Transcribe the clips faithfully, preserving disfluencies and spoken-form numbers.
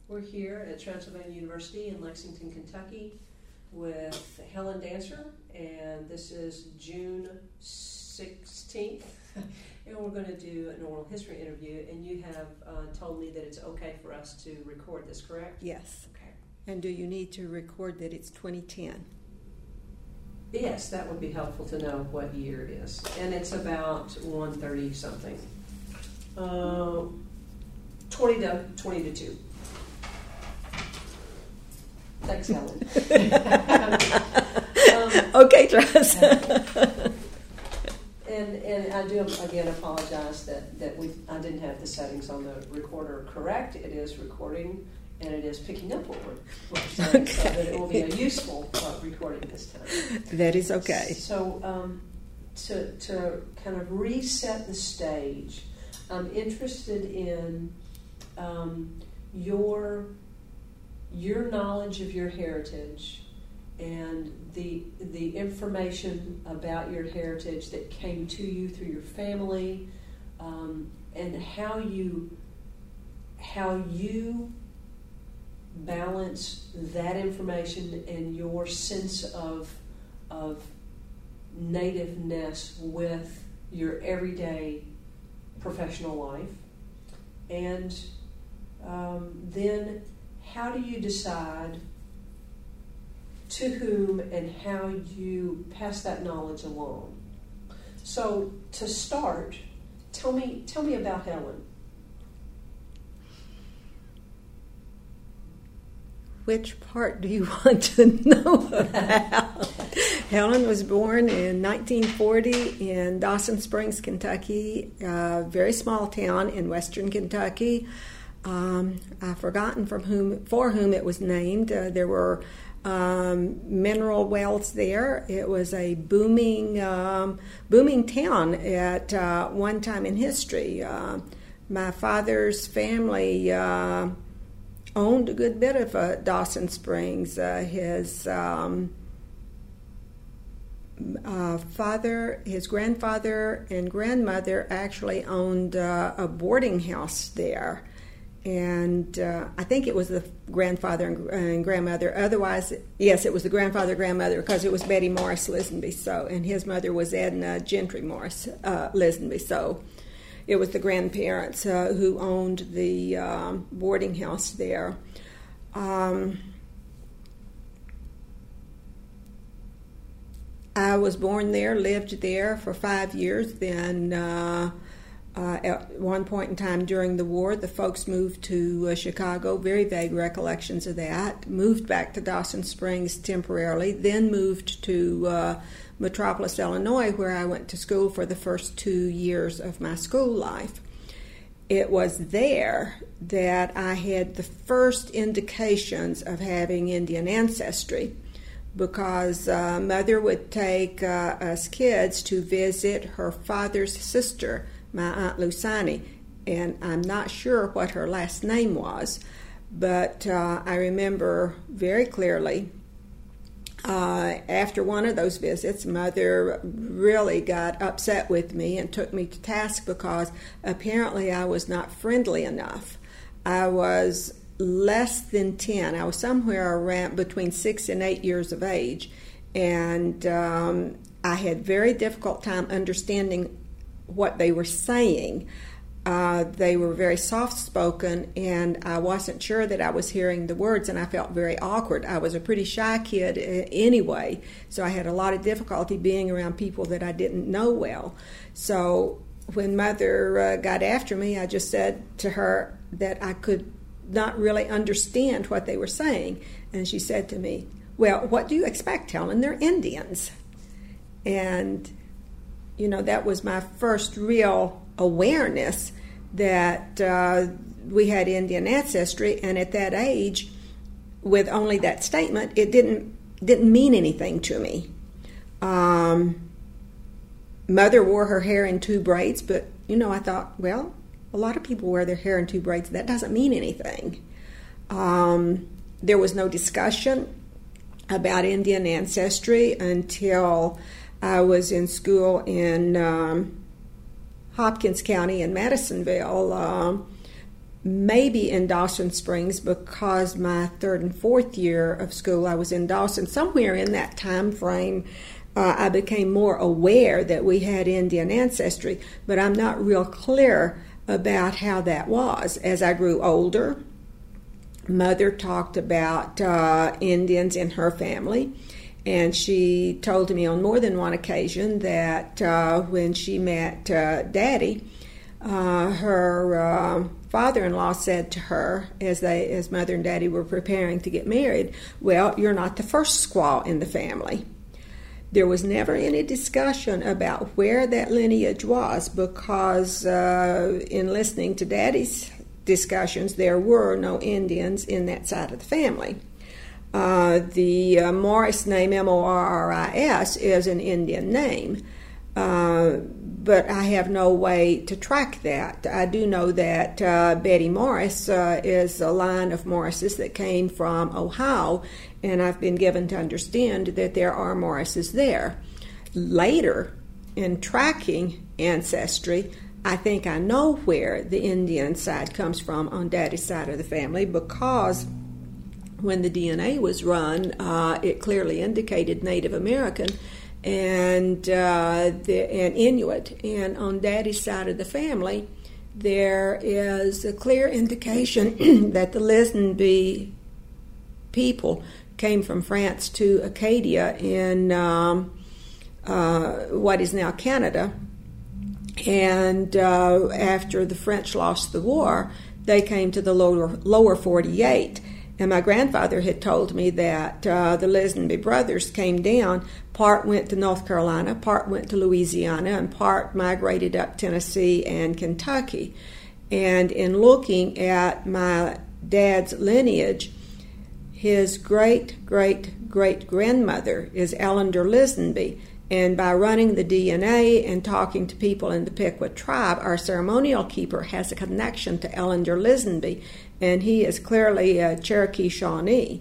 We're here at Transylvania University in Lexington, Kentucky with Helen Dancer, and this is June sixteenth, and we're going to do an oral history interview, and you have uh, told me that it's okay for us to record this, correct? Yes. Okay. And do you need to record that it's twenty ten? Yes, that would be helpful to know what year it is. And it's about one thirty something. Uh, twenty to twenty to two. Thanks, Helen. um, okay, Travis. and and I do again apologize that, that we I didn't have the settings on the recorder correct. It is recording and it is picking up what we're, what we're saying, okay. So that it will be a useful uh, recording this time. That is okay. So um, to to kind of reset the stage, I'm interested in um, your your knowledge of your heritage and the the information about your heritage that came to you through your family, um, and how you how you balance that information and your sense of of nativeness with your everyday professional life, and um, then how do you decide to whom and how you pass that knowledge along? So to start, tell me tell me about Helen. Which part do you want to know about? Helen was born in nineteen forty in Dawson Springs, Kentucky, a very small town in western Kentucky. Um, I've forgotten from whom, for whom it was named. Uh, there were um, mineral wells there. It was a booming, um, booming town at uh, one time in history. Uh, my father's family uh, owned a good bit of uh, Dawson Springs. Uh, his um, uh, father, his grandfather, and grandmother actually owned uh, a boarding house there. And uh, I think it was the grandfather and, and grandmother. Otherwise, yes, it was the grandfather, grandmother, because it was Betty Morris Lisenby. So, and his mother was Edna Gentry Morris uh, Lisenby. So, it was the grandparents uh, who owned the um, boarding house there. Um, I was born there, lived there for five years. Then. Uh, Uh, at one point in time during the war, the folks moved to uh, Chicago, very vague recollections of that, moved back to Dawson Springs temporarily, then moved to uh, Metropolis, Illinois, where I went to school for the first two years of my school life. It was there that I had the first indications of having Indian ancestry, because uh, Mother would take uh, us kids to visit her father's sister, my Aunt Lusani, and I'm not sure what her last name was, but uh, I remember very clearly uh, after one of those visits, Mother really got upset with me and took me to task because apparently I was not friendly enough. I was less than ten. I was somewhere around between six and eight years of age, and um, I had very difficult time understanding what they were saying. Uh, they were very soft-spoken, and I wasn't sure that I was hearing the words, and I felt very awkward. I was a pretty shy kid anyway, so I had a lot of difficulty being around people that I didn't know well. So when Mother uh, got after me, I just said to her that I could not really understand what they were saying, and she said to me, "Well, what do you expect, Helen? They're Indians." And you know, that was my first real awareness that uh, we had Indian ancestry, and at that age, with only that statement, it didn't didn't mean anything to me. Um, Mother wore her hair in two braids, but, you know, I thought, well, a lot of people wear their hair in two braids. That doesn't mean anything. Um, there was no discussion about Indian ancestry until I was in school in um, Hopkins County in Madisonville. Um, maybe in Dawson Springs, because my third and fourth year of school I was in Dawson. Somewhere in that time frame, uh, I became more aware that we had Indian ancestry, but I'm not real clear about how that was. As I grew older, Mother talked about uh, Indians in her family, and she told me on more than one occasion that uh, when she met uh, Daddy, uh, her uh, father-in-law said to her, as they, as Mother and Daddy were preparing to get married, "Well, you're not the first squaw in the family." There was never any discussion about where that lineage was, because uh, in listening to Daddy's discussions, there were no Indians in that side of the family. Uh, the uh, Morris name, M O R R I S, is an Indian name, uh, but I have no way to track that. I do know that uh, Betty Morris uh, is a line of Morrises that came from Ohio, and I've been given to understand that there are Morrises there. Later, in tracking ancestry, I think I know where the Indian side comes from on Daddy's side of the family, because when the D N A was run, uh, it clearly indicated Native American and uh, the, and Inuit. And on Daddy's side of the family, there is a clear indication that the Lisenby people came from France to Acadia in um, uh, what is now Canada. And uh, after the French lost the war, they came to the lower, lower forty-eight. And my grandfather had told me that uh, the Lisenby brothers came down, part went to North Carolina, part went to Louisiana, and part migrated up Tennessee and Kentucky. And in looking at my dad's lineage, his great-great-great-grandmother is Ellender Lisenby. And by running the D N A and talking to people in the Pequot tribe, our ceremonial keeper has a connection to Ellender Lisenby, and he is clearly a Cherokee Shawnee.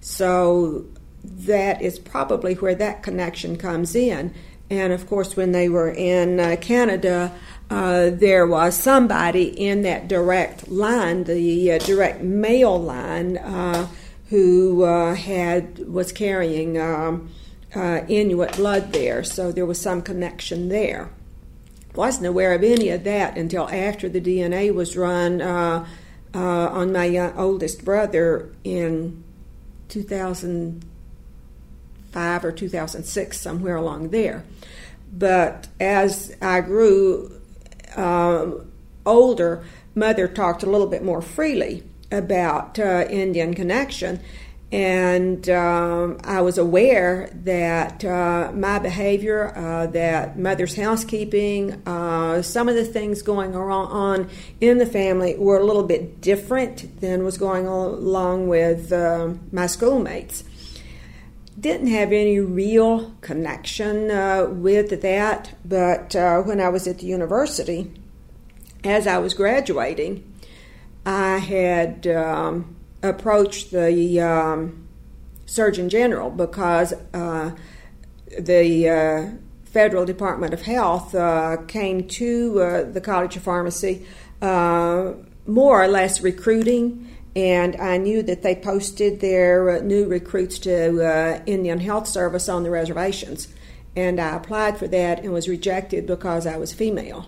So that is probably where that connection comes in. And of course, when they were in uh, Canada, uh, there was somebody in that direct line, the uh, direct male line, uh, who uh, had was carrying Um, Uh, Inuit blood there, so there was some connection there. Wasn't aware of any of that until after the D N A was run uh, uh, on my young, oldest brother in two thousand five or two thousand six, somewhere along there. But as I grew uh, older, Mother talked a little bit more freely about uh, Indian connection. And um, I was aware that uh, my behavior, uh, that Mother's housekeeping, uh, some of the things going on in the family were a little bit different than was going on along with uh, my schoolmates. Didn't have any real connection uh, with that, but uh, when I was at the university, as I was graduating, I had Um, approached the um, Surgeon General, because uh, the uh, Federal Department of Health uh, came to uh, the College of Pharmacy uh, more or less recruiting, and I knew that they posted their uh, new recruits to uh, Indian Health Service on the reservations, and I applied for that and was rejected because I was female.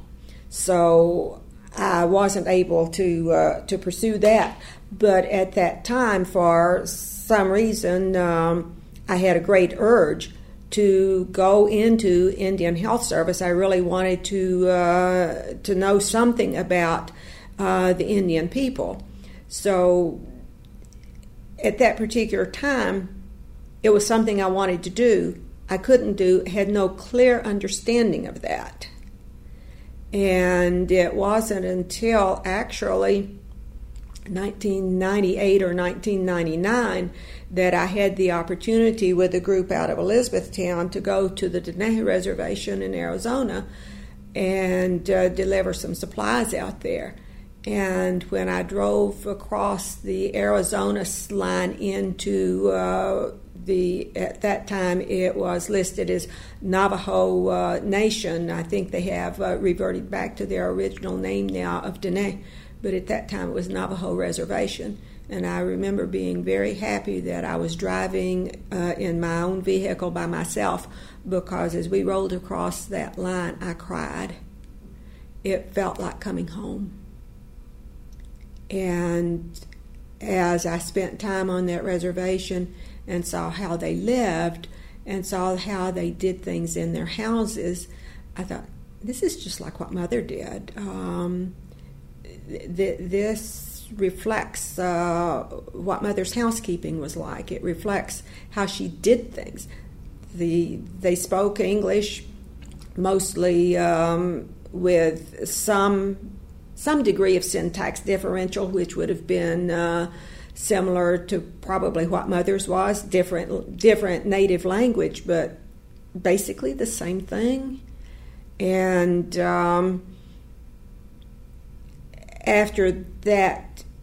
So I wasn't able to uh, to pursue that. But at that time, for some reason, um, I had a great urge to go into Indian Health Service. I really wanted to uh, to know something about uh, the Indian people. So at that particular time, it was something I wanted to do. I couldn't do, had no clear understanding of that. And it wasn't until actually nineteen ninety-eight or nineteen ninety-nine that I had the opportunity with a group out of Elizabethtown to go to the Dene Reservation in Arizona and uh, deliver some supplies out there. And when I drove across the Arizona line into uh, the, at that time it was listed as Navajo uh, Nation. I think they have uh, reverted back to their original name now of Dene. but at that time it was Navajo Reservation. And I remember being very happy that I was driving uh, in my own vehicle by myself, because as we rolled across that line, I cried. It felt like coming home. And as I spent time on that reservation and saw how they lived and saw how they did things in their houses, I thought, this is just like what Mother did. Um, th- this reflects uh, what Mother's housekeeping was like. It reflects how she did things. The they spoke English mostly um, with some some degree of syntax differential, which would have been uh, similar to probably what Mother's was, different different native language, but basically the same thing. And um, after that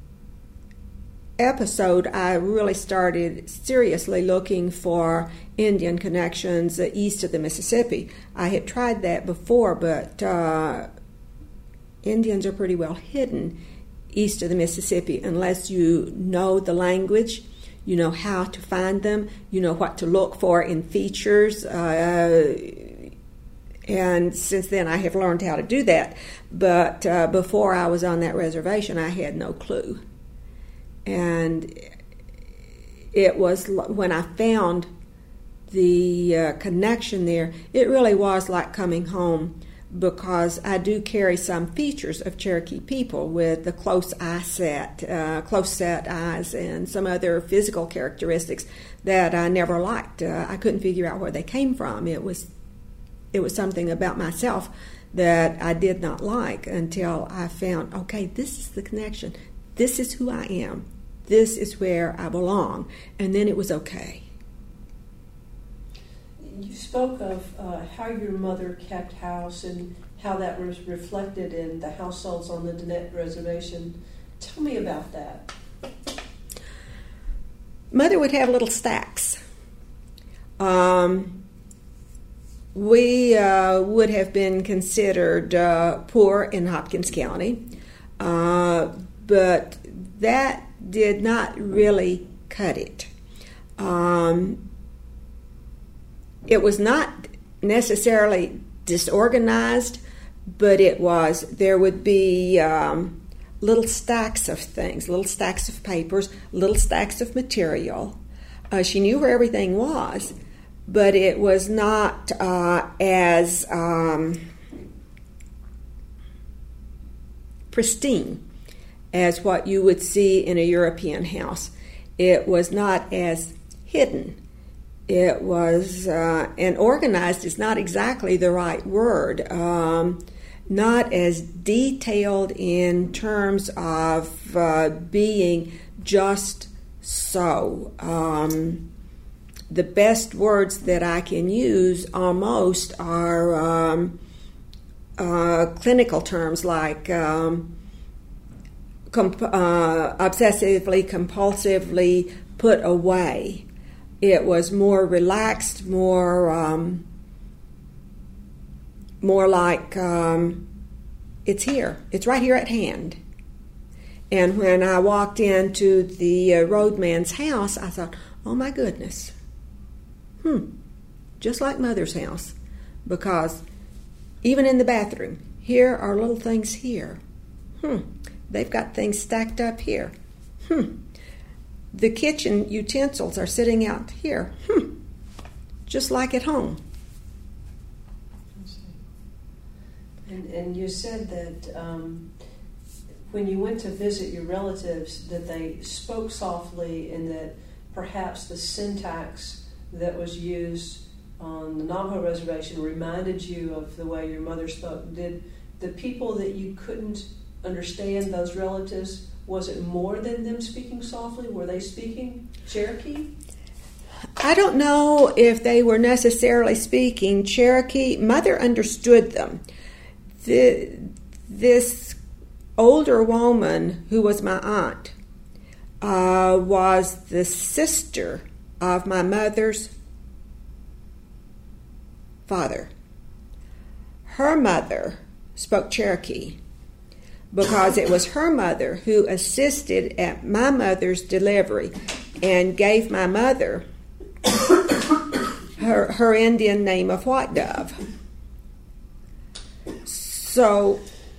episode, I really started seriously looking for Indian connections uh, east of the Mississippi. I had tried that before, but uh, Indians are pretty well hidden east of the Mississippi unless you know the language, you know how to find them, you know what to look for in features. Uh, and since then I have learned how to do that. But uh, before I was on that reservation, I had no clue. And it was when I found the uh, connection there, it really was like coming home, because I do carry some features of Cherokee people with the close eye set, uh, close set eyes, and some other physical characteristics that I never liked. Uh, I couldn't figure out where they came from. It was, it was something about myself that I did not like until I found, okay, this is the connection. This is who I am. This is where I belong. And then it was okay. You spoke of uh, how your mother kept house and how that was reflected in the households on the Danette Reservation. Tell me about that. Mother would have little stacks. Um, we uh, would have been considered uh, poor in Hopkins County, uh, but that did not really cut it. Um, it was not necessarily disorganized, but it was, there would be um, little stacks of things, little stacks of papers, little stacks of material. Uh, she knew where everything was, but it was not uh, as um, pristine as what you would see in a European house. It was not as hidden. It was, uh, and organized is not exactly the right word, um, not as detailed in terms of uh, being just so. Um, the best words that I can use almost are um, uh, clinical terms like um, comp- uh, obsessively, compulsively put away. It was more relaxed, more um, more like um, it's here, it's right here at hand. And when I walked into the uh, roadman's house, I thought, oh my goodness, hmm, just like Mother's house, because even in the bathroom, here are little things here. Hmm, they've got things stacked up here. Hmm. The kitchen utensils are sitting out here. Hmm. Just like at home. And, and you said that um, when you went to visit your relatives, that they spoke softly and that perhaps the syntax that was used on the Navajo Reservation reminded you of the way your mother spoke. Did the people that you couldn't understand, those relatives, was it more than them speaking softly? Were they speaking Cherokee? I don't know if they were necessarily speaking Cherokee. Mother understood them. The, this older woman, who was my aunt, uh, was the sister of my mother's father. Her mother spoke Cherokee, because it was her mother who assisted at my mother's delivery and gave my mother her, her Indian name of White Dove. So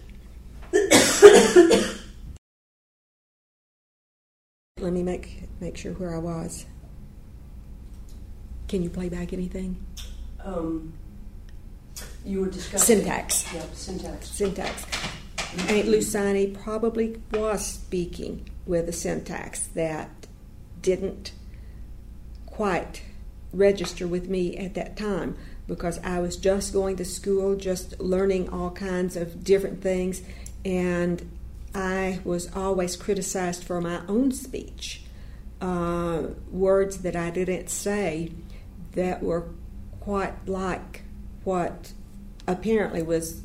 let me make make sure where I was. Can you play back anything? Um, you were discussing syntax. Yeah, syntax. Syntax. Aunt Lucini probably was speaking with a syntax that didn't quite register with me at that time, because I was just going to school, just learning all kinds of different things, and I was always criticized for my own speech. Uh, words that I didn't say that were quite like what apparently was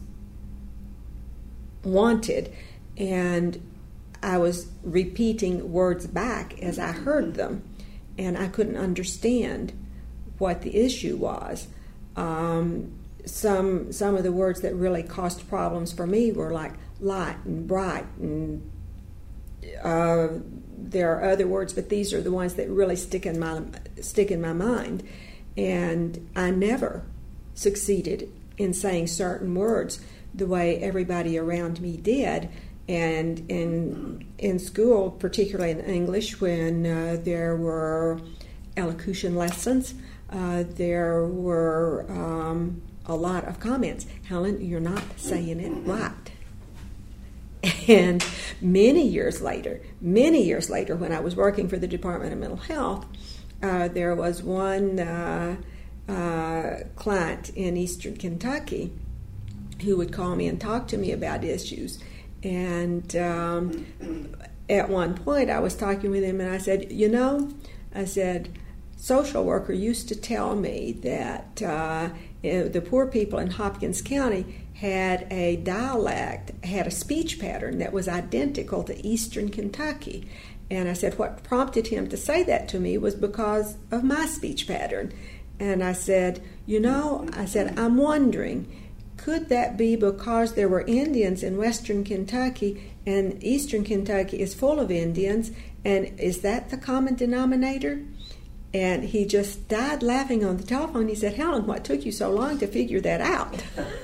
wanted, and I was repeating words back as I heard them, and I couldn't understand what the issue was. Um, some some of the words that really caused problems for me were like light and bright, and uh, there are other words, but these are the ones that really stick in my stick in my mind. And I never succeeded in saying certain words the way everybody around me did. And in in school, particularly in English, when uh, there were elocution lessons, uh, there were um, a lot of comments. Helen, you're not saying it right. And many years later, many years later, when I was working for the Department of Mental Health, uh, there was one uh, uh, client in Eastern Kentucky who would call me and talk to me about issues. And um, at one point, I was talking with him, and I said, you know, I said, social worker used to tell me that uh, the poor people in Hopkins County had a dialect, had a speech pattern that was identical to Eastern Kentucky. And I said, what prompted him to say that to me was because of my speech pattern. And I said, you know, I said, I'm wondering, could that be because there were Indians in Western Kentucky and Eastern Kentucky is full of Indians, and is that the common denominator? And he just died laughing on the telephone. He said, Helen, what took you so long to figure that out?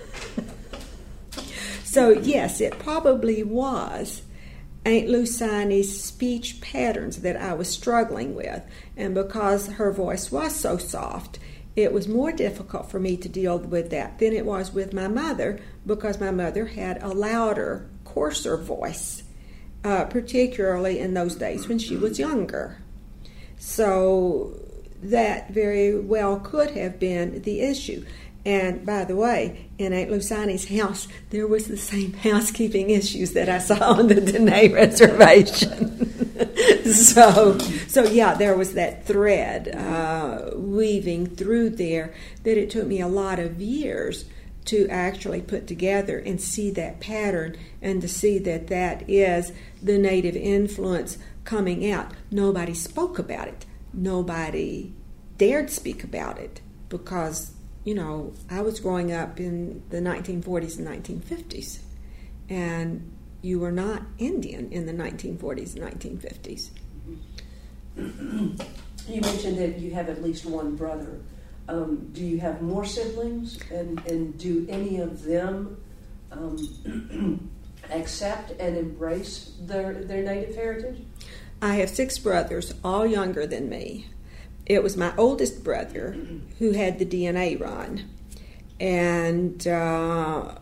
So, yes, it probably was Aunt Lucini's speech patterns that I was struggling with. And because her voice was so soft, it was more difficult for me to deal with that than it was with my mother, because my mother had a louder, coarser voice, uh, particularly in those days when she was younger. So that very well could have been the issue. And by the way, in Aunt Lucini's house, there was the same housekeeping issues that I saw on the Dene Reservation. so, so yeah, there was that thread uh, weaving through there that it took me a lot of years to actually put together and see that pattern, and to see that that is the Native influence coming out. Nobody spoke about it. Nobody dared speak about it, because you know, I was growing up in the nineteen forties and nineteen fifties, and you were not Indian in the nineteen forties and nineteen fifties. You mentioned that you have at least one brother. Um, do you have more siblings, and, and do any of them um, accept and embrace their, their Native heritage? I have six brothers, all younger than me. It was my oldest brother who had the D N A run. And uh,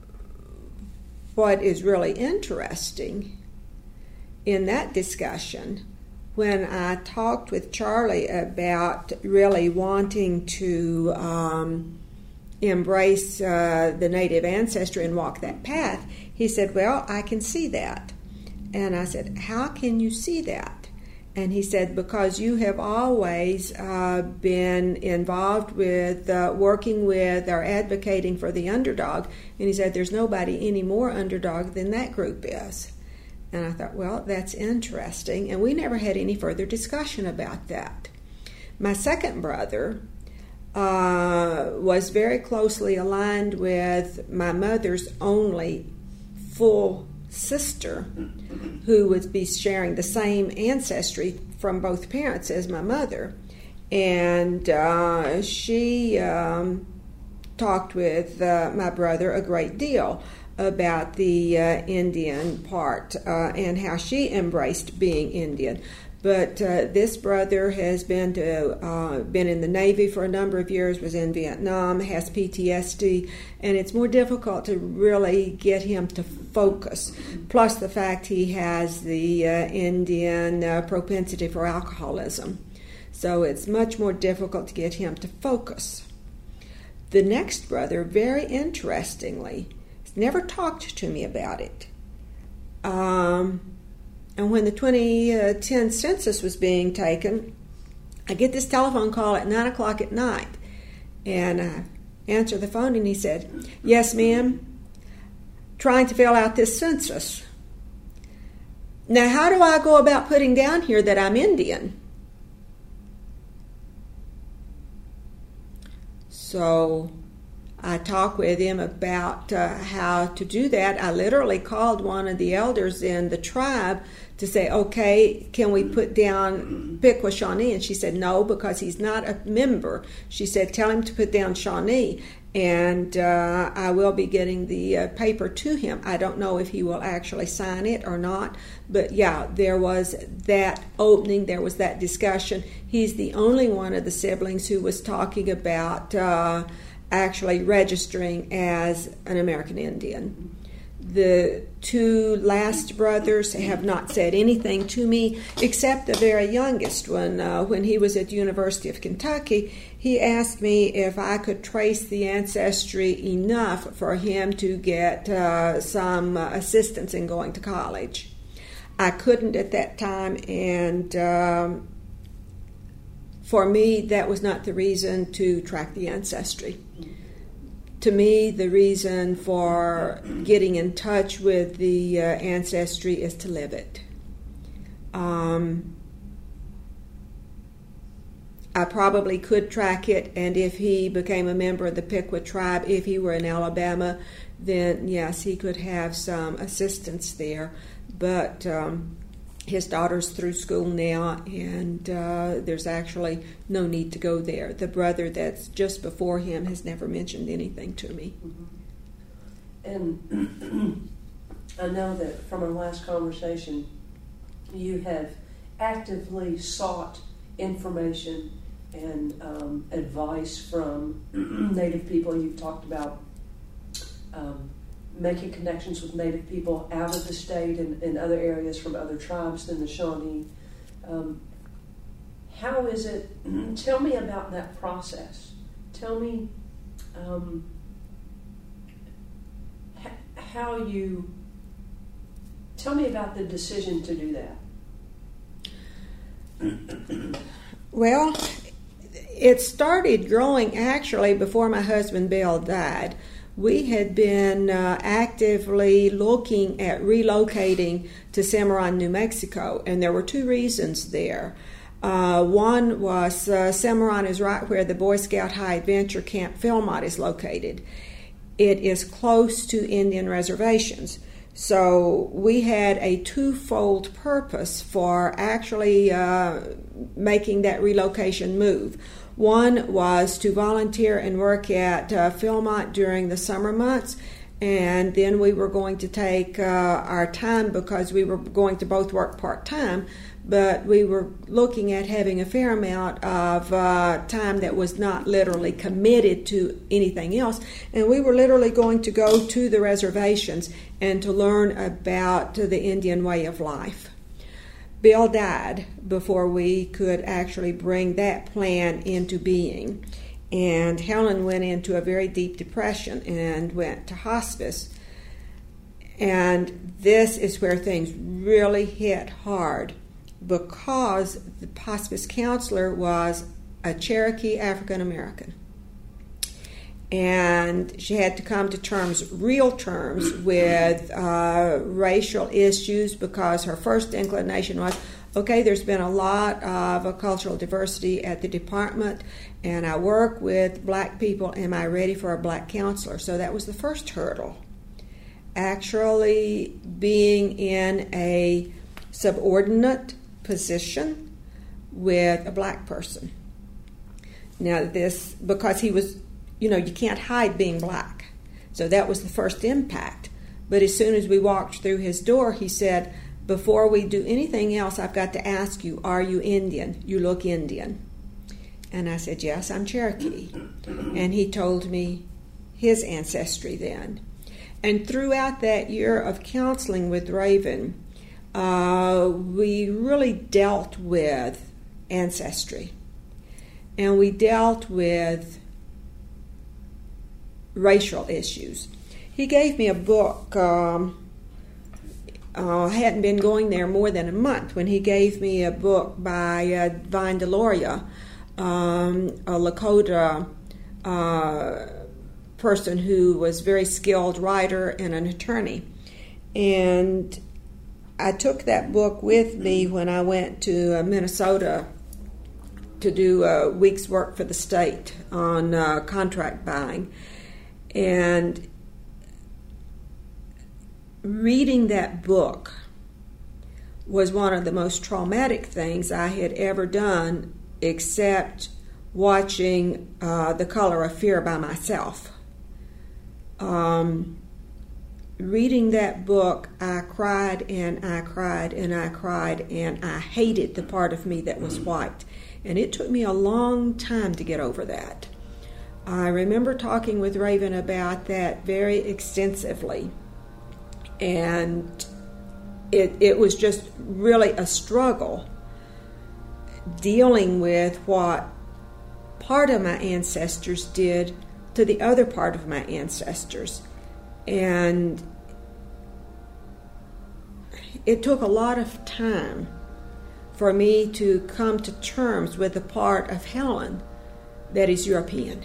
what is really interesting in that discussion, when I talked with Charlie about really wanting to um, embrace uh, the Native ancestry and walk that path, he said, well, I can see that. And I said, how can you see that? And he said, because you have always uh, been involved with uh, working with or advocating for the underdog. And he said, there's nobody any more underdog than that group is. And I thought, well, that's interesting. And we never had any further discussion about that. My second brother uh, was very closely aligned with my mother's only full sister who would be sharing the same ancestry from both parents as my mother. And uh, she um, talked with uh, my brother a great deal about the uh, Indian part uh, and how she embraced being Indian. But uh, this brother has been to uh, been in the Navy for a number of years, was in Vietnam, has P T S D, and it's more difficult to really get him to focus. Plus the fact he has the uh, Indian uh, propensity for alcoholism. So it's much more difficult to get him to focus. The next brother, very interestingly, never talked to me about it. Um, and when the twenty ten census was being taken, I get this telephone call at nine o'clock at night. And I answer the phone and he said, "Yes, ma'am, trying to fill out this census. Now, how do I go about putting down here that I'm Indian?" So I talked with him about uh, how to do that. I literally called one of the elders in the tribe to say, okay, can we put down Piqua Shawnee? And she said, no, because he's not a member. She said, tell him to put down Shawnee, and uh, I will be getting the uh, paper to him. I don't know if he will actually sign it or not, but yeah, there was that opening, there was that discussion. He's the only one of the siblings who was talking about uh, actually registering as an American Indian. The two last brothers have not said anything to me, except the very youngest one. Uh, when he was at the University of Kentucky, he asked me if I could trace the ancestry enough for him to get uh, some uh, assistance in going to college. I couldn't at that time, and um, for me, that was not the reason to track the ancestry. To me, the reason for getting in touch with the uh, ancestry is to live it. Um, I probably could track it, and if he became a member of the Piqua tribe, if he were in Alabama, then yes, he could have some assistance there. But um, his daughter's through school now, and uh, there's actually no need to go there. The brother that's just before him has never mentioned anything to me. Mm-hmm. And I know that from our last conversation, you have actively sought information and um, advice from Native people. You've talked about um, making connections with Native people out of the state and in other areas from other tribes than the Shawnee. Um, how is it, tell me about that process. Tell me um, h- how you, tell me about the decision to do that. Well, it started growing actually before my husband Bill died. We had been uh, actively looking at relocating to Cimarron, New Mexico, and there were two reasons there. Uh, one was uh, Cimarron is right where the Boy Scout High Adventure Camp Philmont is located. It is close to Indian reservations. So we had a twofold purpose for actually uh, making that relocation move. One was to volunteer and work at uh, Philmont during the summer months, and then we were going to take uh, our time because we were going to both work part-time, but we were looking at having a fair amount of uh, time that was not literally committed to anything else, and we were literally going to go to the reservations and to learn about the Indian way of life. Bill died before we could actually bring that plan into being. And Helen went into a very deep depression and went to hospice. And this is where things really hit hard, because the hospice counselor was a Cherokee African American. And she had to come to terms, real terms, with uh, racial issues, because her first inclination was, okay, there's been a lot of uh, cultural diversity at the department, and I work with black people. Am I ready for a black counselor? So that was the first hurdle. actually being in a subordinate position with a black person. Now this, because he was, you know, you can't hide being black. So that was the first impact. But as soon as we walked through his door, he said, before we do anything else, I've got to ask you, are you Indian? You look Indian. And I said, yes, I'm Cherokee. And he told me his ancestry then. And throughout that year of counseling with Raven, uh, we really dealt with ancestry. And we dealt with racial issues. He gave me a book. Um, uh, I hadn't been going there more than a month when he gave me a book by uh, Vine Deloria, um, a Lakota uh, person who was a very skilled writer and an attorney. And I took that book with me when I went to uh, Minnesota to do a week's work for the state on uh, contract buying. And reading that book was one of the most traumatic things I had ever done, except watching uh, The Color of Fear by myself. Um, reading that book, I cried and I cried and I cried, and I hated the part of me that was white. And it took me a long time to get over that. I remember talking with Raven about that very extensively. And it, it was just really a struggle dealing with what part of my ancestors did to the other part of my ancestors. And it took a lot of time for me to come to terms with the part of Helen that is European.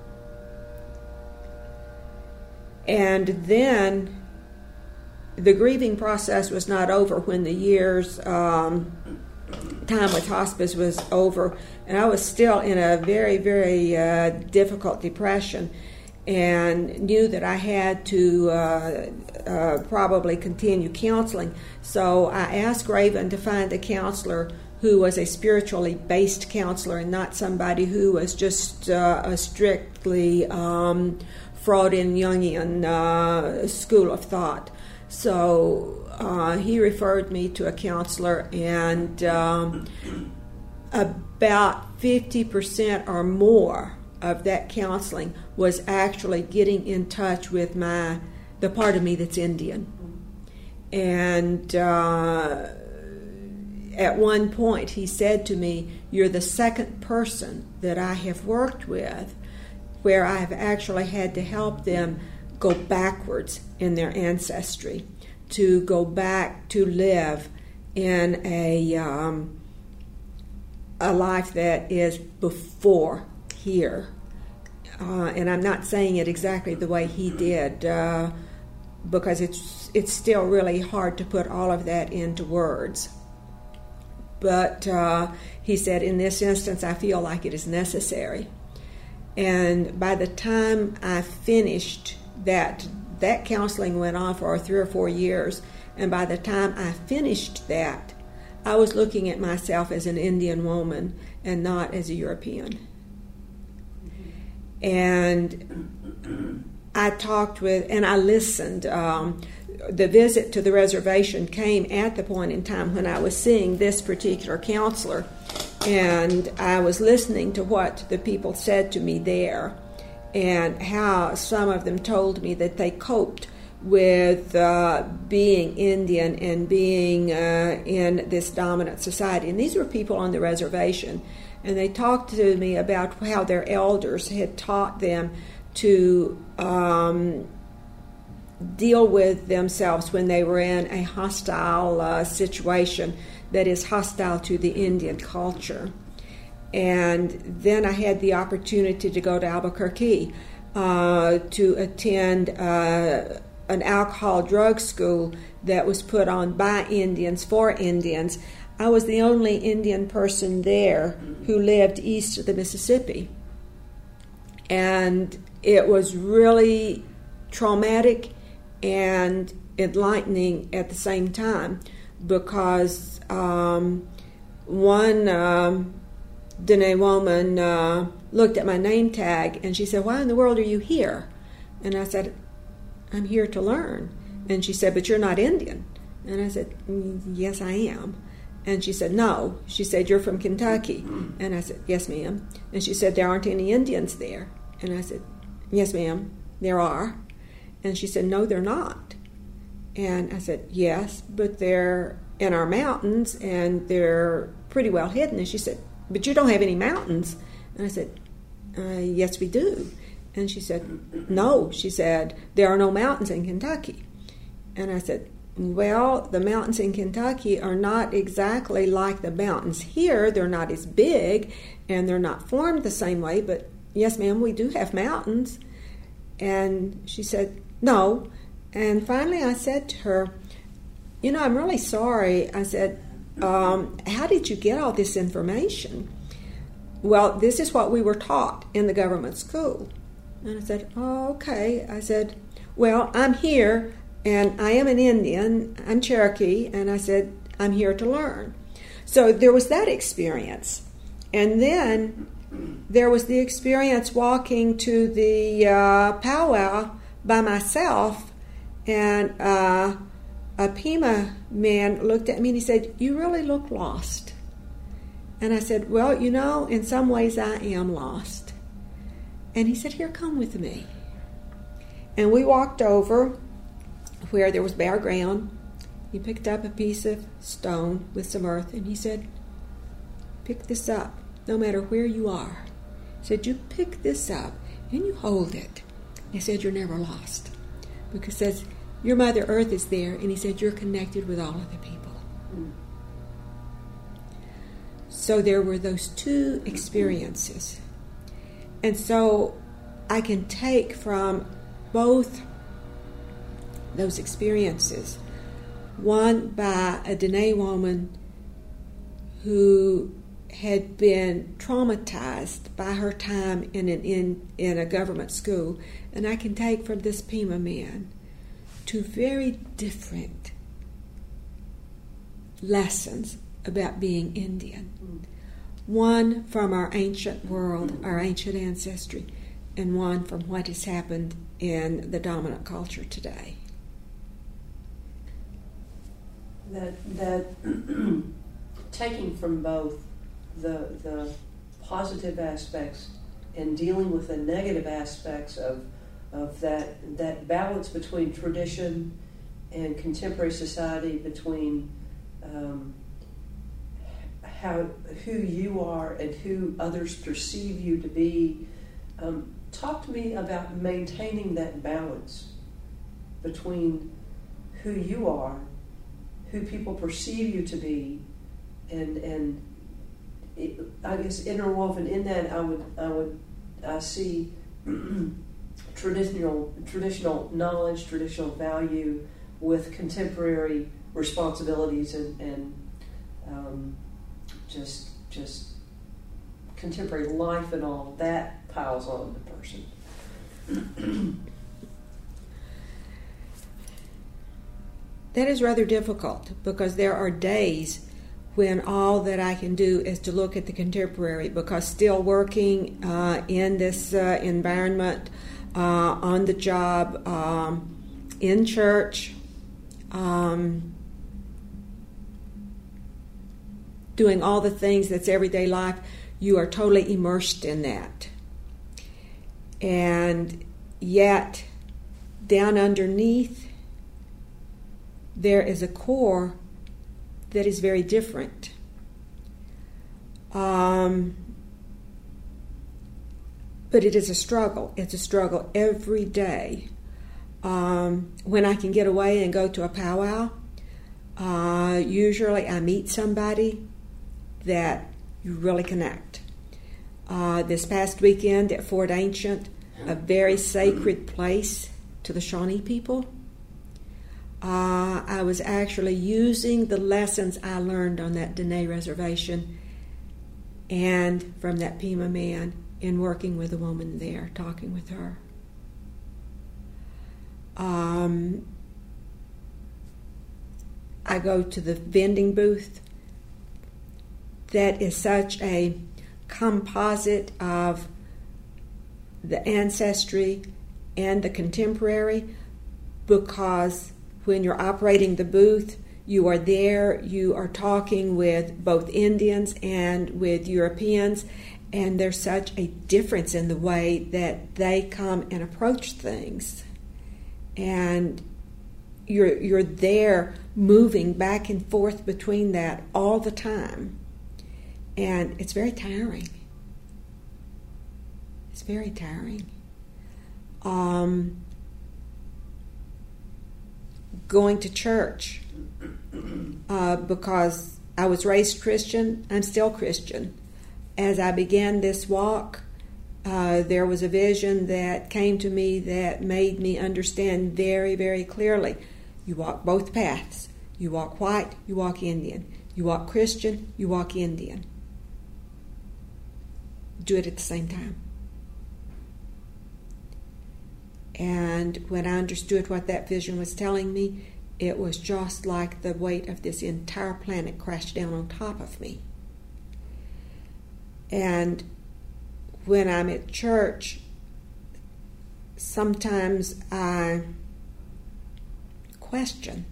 And then the grieving process was not over when the year's um, time with hospice was over, and I was still in a very, very uh, difficult depression, and knew that I had to uh, uh, probably continue counseling. So I asked Raven to find a counselor who was a spiritually based counselor and not somebody who was just uh, a strictly um, Freudian Jungian uh, school of thought. So uh, he referred me to a counselor, and um, about fifty percent or more of that counseling was actually getting in touch with my the part of me that's Indian. And uh, at one point he said to me, "You're the second person that I have worked with where I have actually had to help them go backwards in their ancestry, to go back to live in a um, a life that is before here." Uh, and I'm not saying it exactly the way he did, uh, because it's it's still really hard to put all of that into words. But uh, he said, in this instance, I feel like it is necessary. And by the time I finished that, that counseling went on for three or four years, and by the time I finished that, I was looking at myself as an Indian woman and not as a European. And I talked with, and I listened. Um, the visit to the reservation came at the point in time when I was seeing this particular counselor, and I was listening to what the people said to me there, and how some of them told me that they coped with uh, being Indian and being uh, in this dominant society. And these were people on the reservation. And they talked to me about how their elders had taught them to um, deal with themselves when they were in a hostile uh, situation that is hostile to the Indian culture. And then I had the opportunity to go to Albuquerque uh, to attend uh, an alcohol drug school that was put on by Indians for Indians. I was the only Indian person there who lived east of the Mississippi. And it was really traumatic and enlightening at the same time, because um, one um, Dene woman uh, looked at my name tag and she said, "Why in the world are you here?" And I said, "I'm here to learn." And she said, "But you're not Indian." And I said, "Yes, I am." And she said, "No." She said, "You're from Kentucky." And I said, "Yes, ma'am." And she said, "There aren't any Indians there." And I said, "Yes, ma'am, there are." And she said, "No, they're not." And I said, "Yes, but they're in our mountains and they're pretty well hidden." And she said, "But you don't have any mountains." And I said, uh, "Yes, we do." And she said, "No," she said, "there are no mountains in Kentucky." And I said, "Well, the mountains in Kentucky are not exactly like the mountains here. They're not as big and they're not formed the same way, but yes, ma'am, we do have mountains." And she said, "No." And finally I said to her, "You know, I'm really sorry." I said, um, "How did you get all this information?" "Well, this is what we were taught in the government school." And I said, "Oh, okay." I said, "Well, I'm here, and I am an Indian. I'm Cherokee." And I said, "I'm here to learn." So there was that experience. And then there was the experience walking to the uh, powwow by myself, and uh, a Pima man looked at me and he said, "You really look lost." And I said, "Well, you know, in some ways I am lost." And he said, "Here, come with me." And we walked over where there was bare ground. He picked up a piece of stone with some earth and he said, "Pick this up, no matter where you are." He said, "You pick this up and you hold it." He said, "You're never lost." Because he says, "Your Mother Earth is there," and he said, "You're connected with all of the people." Mm. So there were those two experiences. And so I can take from both those experiences, one by a Dene woman who had been traumatized by her time in an in, in a government school, and I can take from this Pima man two very different lessons about being Indian. Mm. One from our ancient world, our ancient ancestry, and one from what has happened in the dominant culture today. That that taking from both the the positive aspects and dealing with the negative aspects of of that that balance between tradition and contemporary society, between um, how who you are and who others perceive you to be. Um, talk to me about maintaining that balance between who you are, who people perceive you to be, and and it, I guess interwoven in that, I would I would I see traditional traditional knowledge, traditional value with contemporary responsibilities and and um, just just contemporary life and all that piles on the person. That is rather difficult, because there are days when all that I can do is to look at the contemporary, because still working uh, in this uh, environment, uh, on the job, um, in church, um, doing all the things that's everyday life, you are totally immersed in that. And yet, down underneath, there is a core that is very different. Um, but it is a struggle. It's a struggle every day. Um, when I can get away and go to a powwow, uh, usually I meet somebody that you really connect. Uh, this past weekend at Fort Ancient, a very sacred place to the Shawnee people, Uh, I was actually using the lessons I learned on that Dene reservation and from that Pima man in working with a woman there, talking with her. Um, I go to the vending booth. That is such a composite of the ancestry and the contemporary, because when you're operating the booth, you are there, you are talking with both Indians and with Europeans, and there's such a difference in the way that they come and approach things. And you're you're there moving back and forth between that all the time. And it's very tiring. It's very tiring. Um, going to church, uh, because I was raised Christian, I'm still Christian. As I began this walk, uh, there was a vision that came to me that made me understand very, very clearly. You walk both paths. You walk white, you walk Indian. You walk Christian, you walk Indian. Do it at the same time. And when I understood what that vision was telling me, it was just like the weight of this entire planet crashed down on top of me. And when I'm at church, sometimes I question.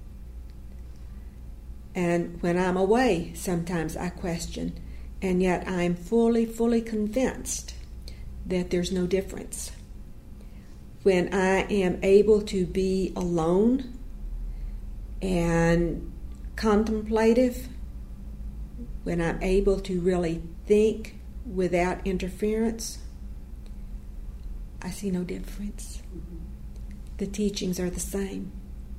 And when I'm away, sometimes I question. And yet I'm fully, fully convinced that there's no difference. When I am able to be alone and contemplative, when I'm able to really think without interference, I see no difference. The teachings are the same.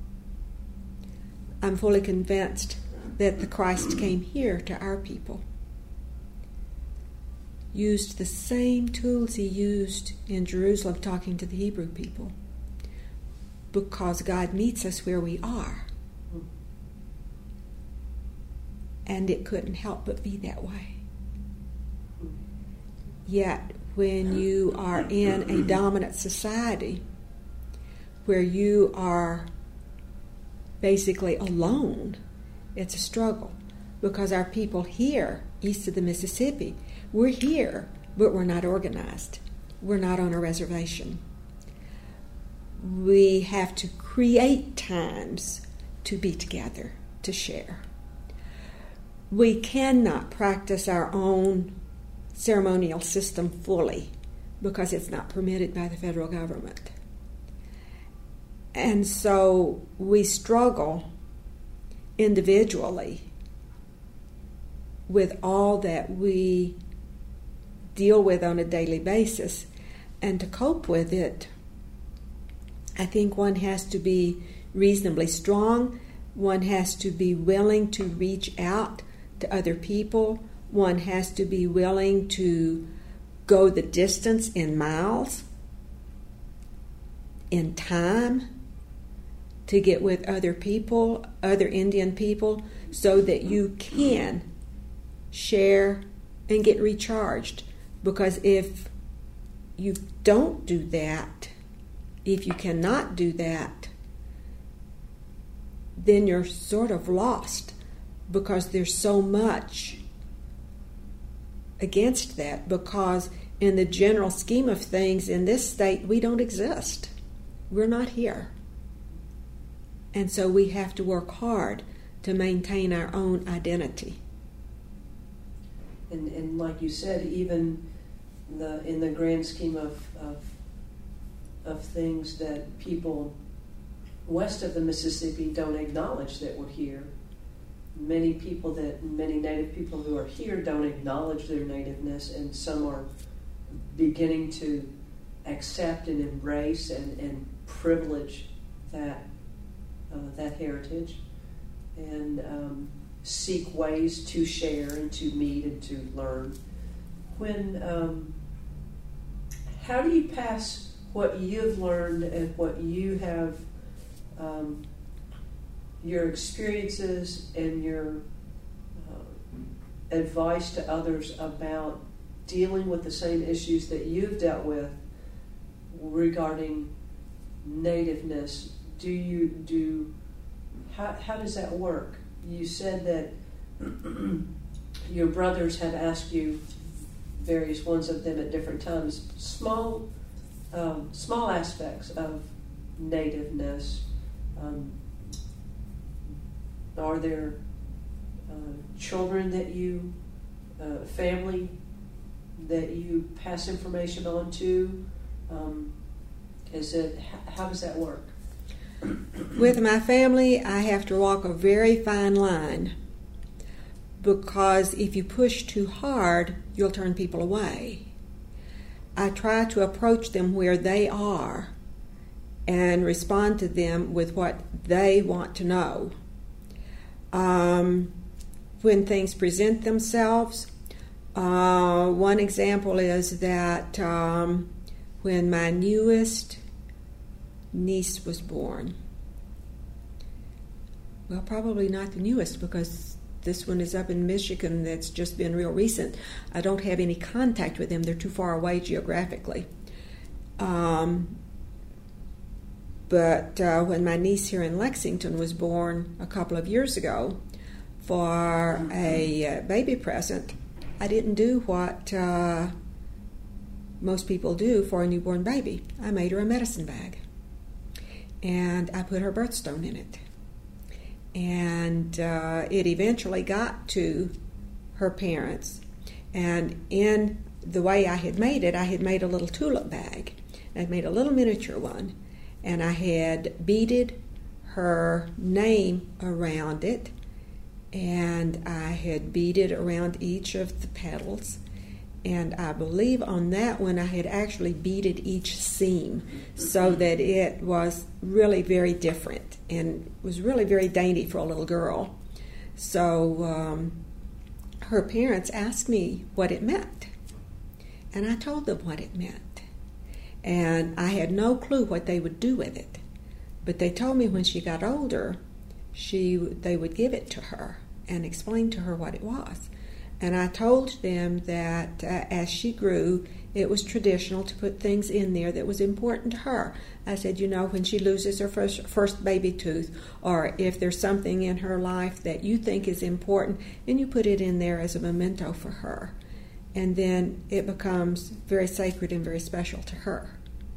I'm fully convinced that the Christ came here to our people, used the same tools he used in Jerusalem talking to the Hebrew people, because God meets us where we are. And it couldn't help but be that way. Yet, when you are in a dominant society where you are basically alone, it's a struggle. Because our people here, east of the Mississippi, we're here, but we're not organized. We're not on a reservation. We have to create times to be together, to share. We cannot practice our own ceremonial system fully because it's not permitted by the federal government. And so we struggle individually with all that we deal with on a daily basis. And to cope with it, I think one has to be reasonably strong. One has to be willing to reach out to other people. One has to be willing to go the distance in miles, in time, to get with other people, other Indian people, so that you can share and get recharged. Because if you don't do that, if you cannot do that, then you're sort of lost, because there's so much against that, because in the general scheme of things in this state, we don't exist. We're not here. And so we have to work hard to maintain our own identity. And, and like you said, even the in the grand scheme of, of of things that people west of the Mississippi don't acknowledge that we're here. Many people that many Native people who are here don't acknowledge their nativeness, and some are beginning to accept and embrace and, and privilege that uh, that heritage, and um, seek ways to share and to meet and to learn. When um, how do you pass what you've learned and what you have, um, your experiences and your uh, advice to others about dealing with the same issues that you've dealt with regarding nativeness, do you do? How how does that work? You said that your brothers have asked you various ones of them at different times, small um, small aspects of nativeness. Um, are there uh, children that you, uh, family that you pass information on to? Um, is it how does that work? With my family, I have to walk a very fine line, because if you push too hard, you'll turn people away. I try to approach them where they are and respond to them with what they want to know. Um, when things present themselves, uh, one example is that um, when my newest niece was born, well, probably not the newest, because this one is up in Michigan. That's just been real recent. I don't have any contact with them. They're too far away geographically. Um, but uh, when my niece here in Lexington was born a couple of years ago, for a uh, baby present, I didn't do what uh, most people do for a newborn baby. I made her a medicine bag, and I put her birthstone in it. And uh, it eventually got to her parents. And in the way I had made it, I had made a little tulip bag. I had made a little miniature one. And I had beaded her name around it. And I had beaded around each of the petals. And I believe on that one I had actually beaded each seam so that it was really very different and was really very dainty for a little girl. So um, her parents asked me what it meant, and I told them what it meant. And I had no clue what they would do with it, but they told me when she got older, she they would give it to her and explain to her what it was. And I told them that uh, as she grew, it was traditional to put things in there that was important to her. I said, you know, when she loses her first, first baby tooth, or if there's something in her life that you think is important, then you put it in there as a memento for her. And then it becomes very sacred and very special to her.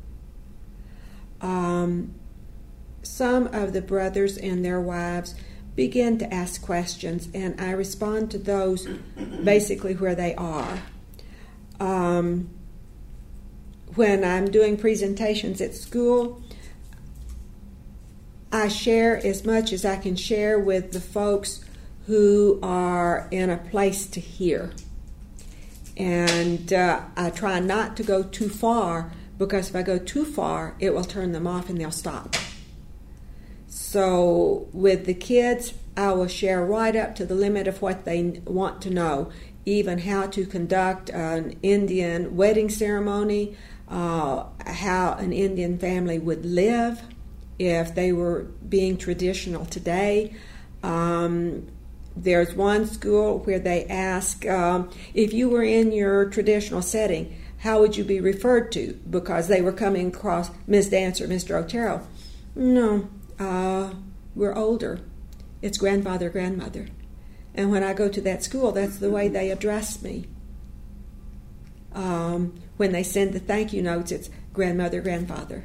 Um, some of the brothers and their wives begin to ask questions, and I respond to those basically where they are. Um, when I'm doing presentations at school, I share as much as I can share with the folks who are in a place to hear. And uh, I try not to go too far, because if I go too far, it will turn them off and they'll stop. So with the kids, I will share right up to the limit of what they want to know, even how to conduct an Indian wedding ceremony, uh, how an Indian family would live if they were being traditional today. Um, there's one school where they ask, um, if you were in your traditional setting, how would you be referred to? Because they were coming across Miss Dancer, Mister Otero. No. Uh, we're older. It's grandfather, grandmother. And when I go to that school, that's the way they address me. Um, when they send the thank you notes, it's grandmother, grandfather.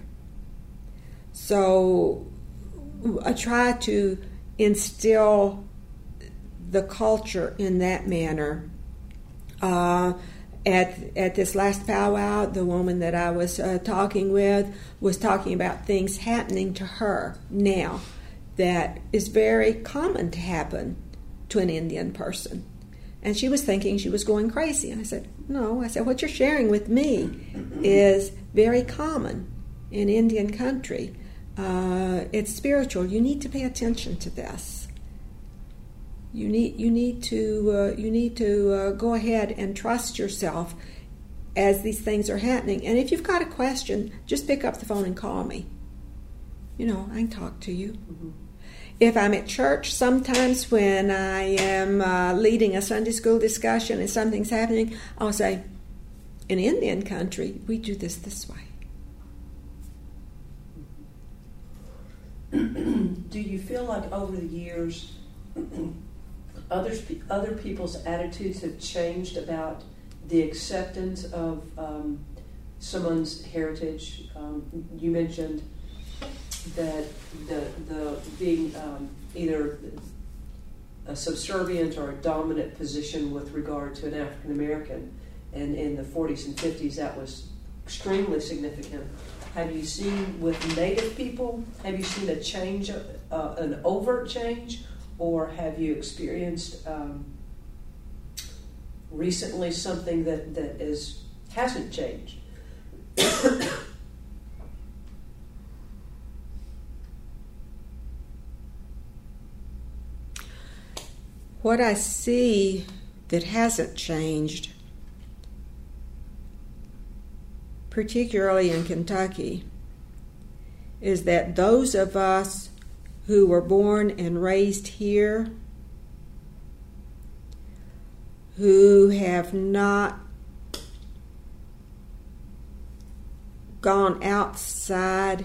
So I try to instill the culture in that manner. Uh, At at this last powwow, the woman that I was uh, talking with was talking about things happening to her now that is very common to happen to an Indian person. And she was thinking she was going crazy. And I said, no. I said, what you're sharing with me is very common in Indian country. Uh, it's spiritual. You need to pay attention to this. You need you need to uh, you need to uh, go ahead and trust yourself as these things are happening. And if you've got a question, just pick up the phone and call me. You know, I can talk to you. Mm-hmm. If I'm at church, sometimes when I am uh, leading a Sunday school discussion and something's happening, I'll say, in Indian country, we do this this way. do you feel like over the years others, other people's attitudes have changed about the acceptance of um, someone's heritage? Um, you mentioned that the the being um, either a subservient or a dominant position with regard to an African American, and in the forties and fifties that was extremely significant. Have you seen with Native people, have you seen a change, uh, an overt change, or have you experienced um, recently something that, that is, hasn't changed? What I see that hasn't changed, particularly in Kentucky, is that those of us who were born and raised here, who have not gone outside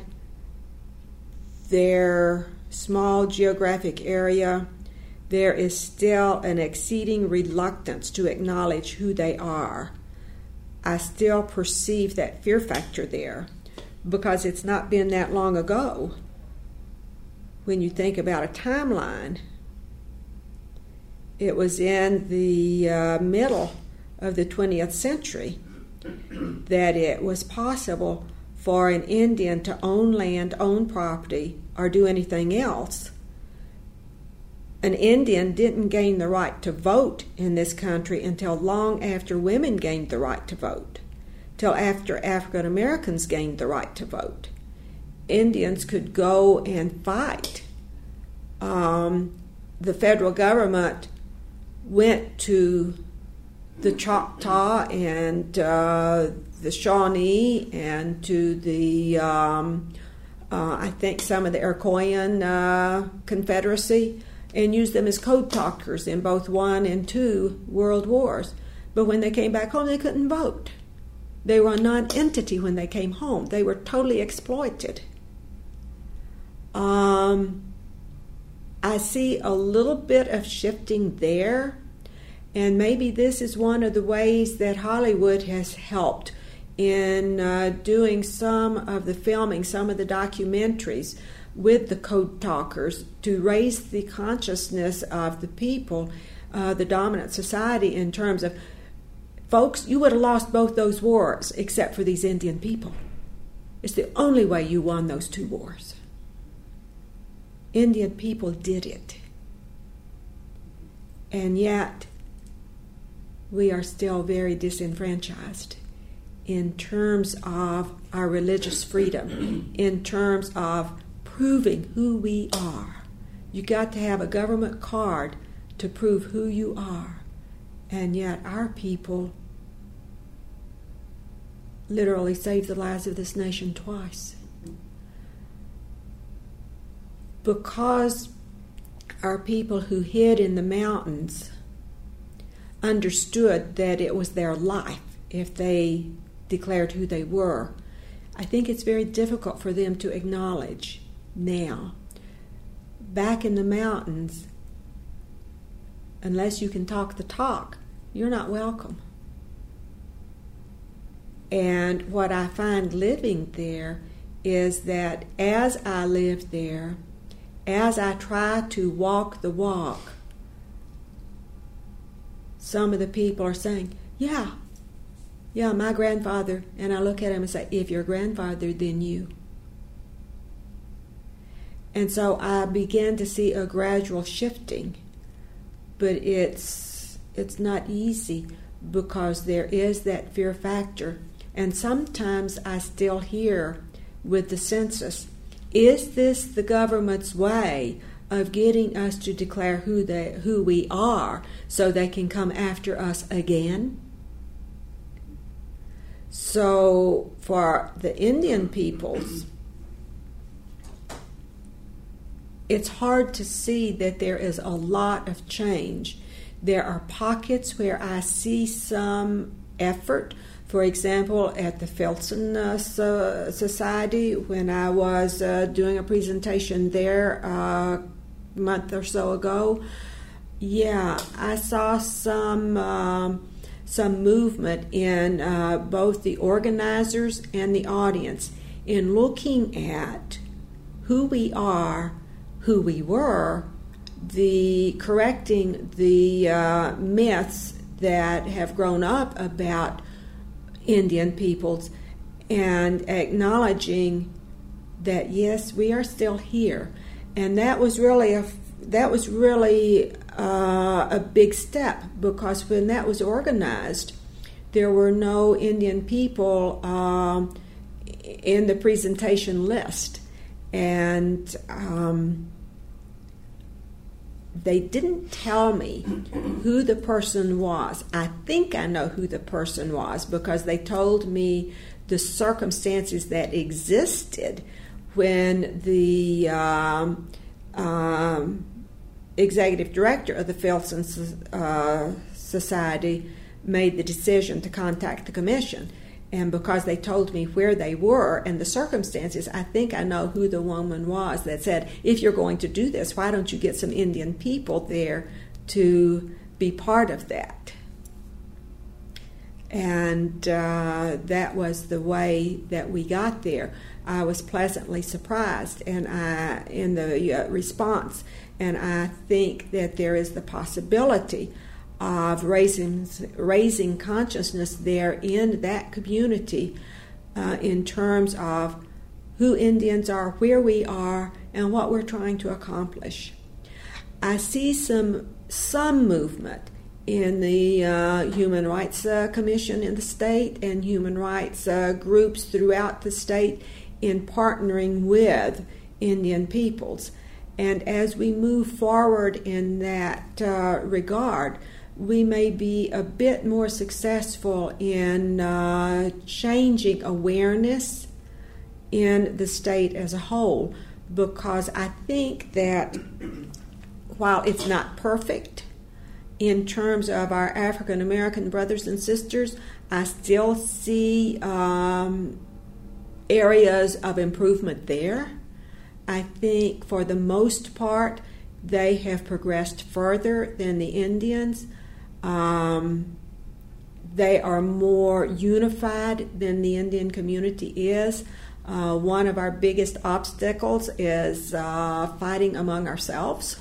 their small geographic area, there is still an exceeding reluctance to acknowledge who they are. I still perceive that fear factor there because it's not been that long ago. When you think about a timeline, it was in the uh, middle of the twentieth century that it was possible for an Indian to own land, own property, or do anything else. An Indian didn't gain the right to vote in this country until long after women gained the right to vote, till after African Americans gained the right to vote. Indians could go and fight. Um, the federal government went to the Choctaw and uh, the Shawnee and to the, um, uh, I think, some of the Iroquoian uh, Confederacy, and used them as code talkers in both one and two world wars. But when they came back home, they couldn't vote. They were a non-entity when they came home. They were totally exploited. Um, I see a little bit of shifting there, and maybe this is one of the ways that Hollywood has helped in uh, doing some of the filming, some of the documentaries with the code talkers to raise the consciousness of the people, uh, the dominant society, in terms of, folks, you would have lost both those wars except for these Indian people. It's the only way you won those two wars. Indian people did it. And yet, we are still very disenfranchised in terms of our religious freedom, in terms of proving who we are. You got to have a government card to prove who you are. And yet our people literally saved the lives of this nation twice. Because our people who hid in the mountains understood that it was their life if they declared who they were, I think it's very difficult for them to acknowledge now. Back in the mountains, unless you can talk the talk, you're not welcome. And what I find living there is that as I live there, as I try to walk the walk, some of the people are saying, yeah, yeah, my grandfather, and I look at him and say, if your grandfather, then you. And so I began to see a gradual shifting, but it's it's not easy because there is that fear factor. And sometimes I still hear with the census, is this the government's way of getting us to declare who they who we are so they can come after us again? So for the Indian peoples, it's hard to see that there is a lot of change. There are pockets where I see some effort. For example, at the Filson uh, so, Society, when I was uh, doing a presentation there uh, a month or so ago, yeah, I saw some um, some movement in uh, both the organizers and the audience in looking at who we are, who we were, the correcting the uh, myths that have grown up about Indian peoples, and acknowledging that yes, we are still here, and that was really a that was really uh, a big step, because when that was organized, there were no Indian people um, in the presentation list, and um, they didn't tell me who the person was. I think I know who the person was because they told me the circumstances that existed when the um, um, executive director of the Filson uh, Society made the decision to contact the commission. And because they told me where they were and the circumstances, I think I know who the woman was that said, if you're going to do this, why don't you get some Indian people there to be part of that? And uh, that was the way that we got there. I was pleasantly surprised and I, in the uh, response, and I think that there is the possibility of raising raising consciousness there in that community uh, in terms of who Indians are, where we are, and what we're trying to accomplish. I see some some movement in the uh, Human Rights uh, Commission in the state and human rights uh, groups throughout the state in partnering with Indian peoples. And as we move forward in that uh, regard, we may be a bit more successful in uh, changing awareness in the state as a whole, because I think that while it's not perfect in terms of our African American brothers and sisters, I still see um, areas of improvement there. I think for the most part they have progressed further than the Indians. Um, they are more unified than the Indian community is. Uh, one of our biggest obstacles is uh, fighting among ourselves.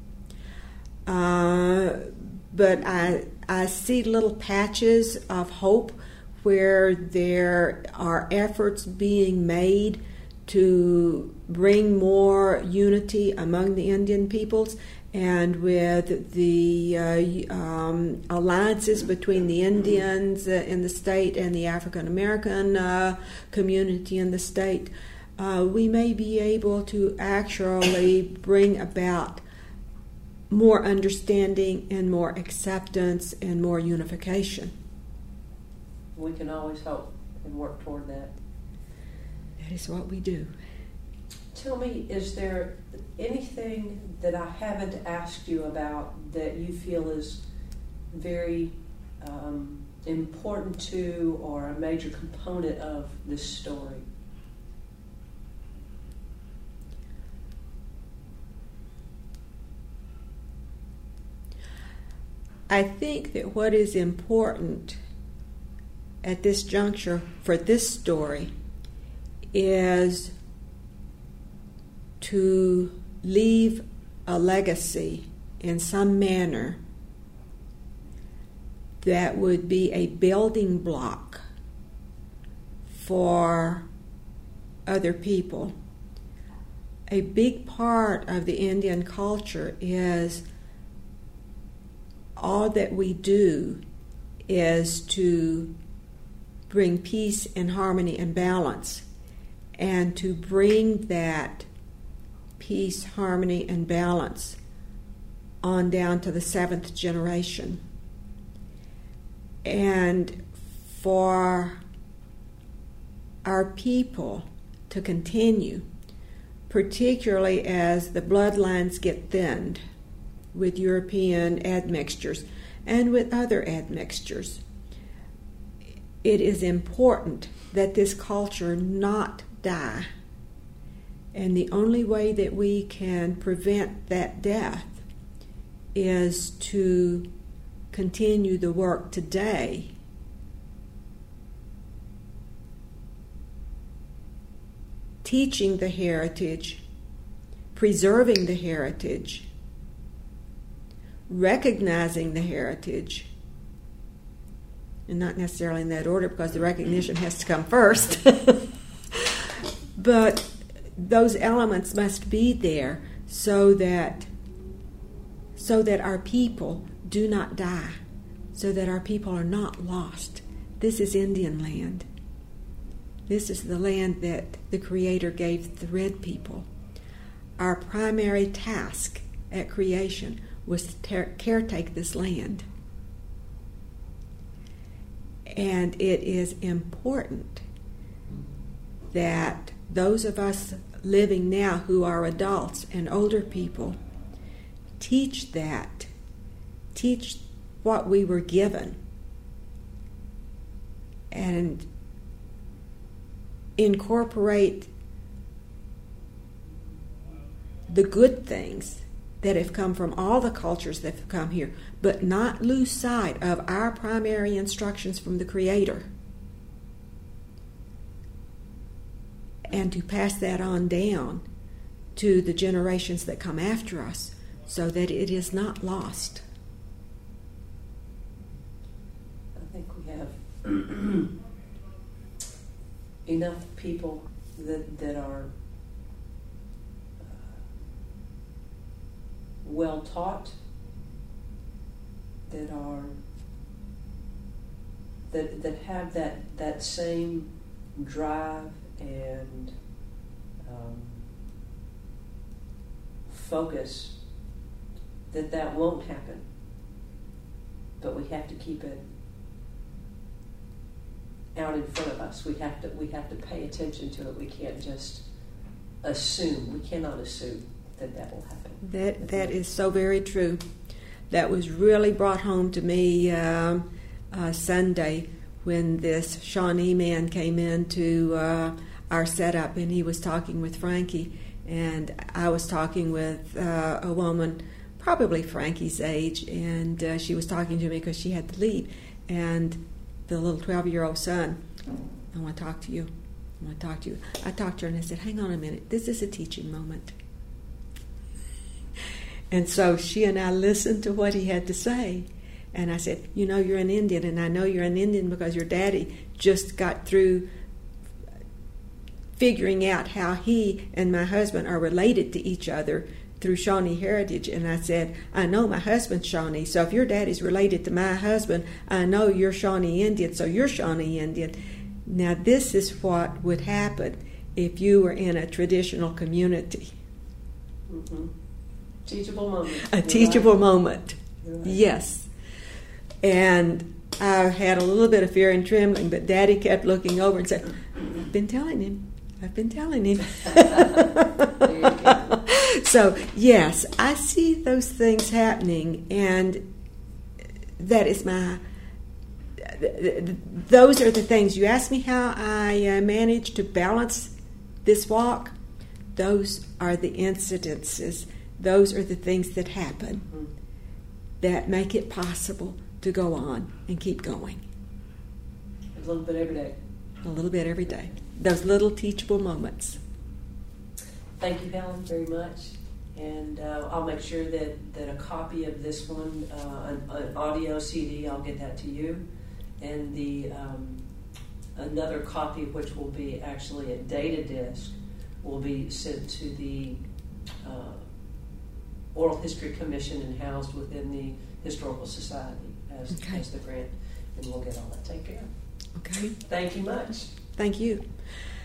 Uh, but I, I see little patches of hope where there are efforts being made to bring more unity among the Indian peoples, and with the uh, um, alliances between the Indians uh, in the state and the African American uh, community in the state, uh, we may be able to actually bring about more understanding and more acceptance and more unification. We can always hope and work toward that. That is what we do. Tell me, is there anything that I haven't asked you about that you feel is very um, important to or a major component of this story? I think that what is important at this juncture for this story is to leave a legacy in some manner that would be a building block for other people. A big part of the Indian culture is all that we do is to bring peace and harmony and balance, and to bring that peace, harmony, and balance on down to the seventh generation. And for our people to continue, particularly as the bloodlines get thinned with European admixtures and with other admixtures, it is important that this culture not die. And the only way that we can prevent that death is to continue the work today teaching the heritage, preserving the heritage, recognizing the heritage, and not necessarily in that order because the recognition has to come first. But those elements must be there so that so that our people do not die, so that our people are not lost. This is Indian land. This is the land that the Creator gave the red people. Our primary task at creation was to ter- caretake this land. And it is important that those of us living now who are adults and older people teach that, teach what we were given, and incorporate the good things that have come from all the cultures that have come here, but not lose sight of our primary instructions from the Creator, and to pass that on down to the generations that come after us so that it is not lost. I think we have enough people that, that are well taught, that are that that have that that same drive and um, focus that that won't happen, but we have to keep it out in front of us. We have to we have to pay attention to it. We can't just assume. We cannot assume that that will happen. That that is so very true. That was really brought home to me um, uh, Sunday when this Shawnee man came into uh, our setup, and he was talking with Frankie, and I was talking with uh, a woman probably Frankie's age, and uh, she was talking to me because she had to leave, and the little twelve-year-old son, I want to talk to you. I want to talk to you. I talked to her and I said, hang on a minute. This is a teaching moment. And so she and I listened to what he had to say. And I said, you know, you're an Indian, and I know you're an Indian because your daddy just got through figuring out how he and my husband are related to each other through Shawnee heritage. And I said, I know my husband's Shawnee, so if your daddy's related to my husband, I know you're Shawnee Indian, so you're Shawnee Indian. Now this is what would happen if you were in a traditional community. Mm-hmm. Teachable moment. A You're teachable right. moment. Right. Yes. And I had a little bit of fear and trembling, but Daddy kept looking over and said, I've been telling him. I've been telling him. There you go. So, yes, I see those things happening, and that is my... Those are the things. You ask me how I uh, manage to balance this walk. Those are the incidences. Those are the things that happen mm-hmm. that make it possible to go on and keep going. A little bit every day. A little bit every day. Those little teachable moments. Thank you, Helen, very much. And uh, I'll make sure that, that a copy of this one, uh, an, an audio C D, I'll get that to you. And the um, another copy, which will be actually a data disc, will be sent to the uh, Oral History Commission and housed within the Historical Society as, okay. as the grant, and we'll get all that taken care of. Okay. Thank you much. Thank you.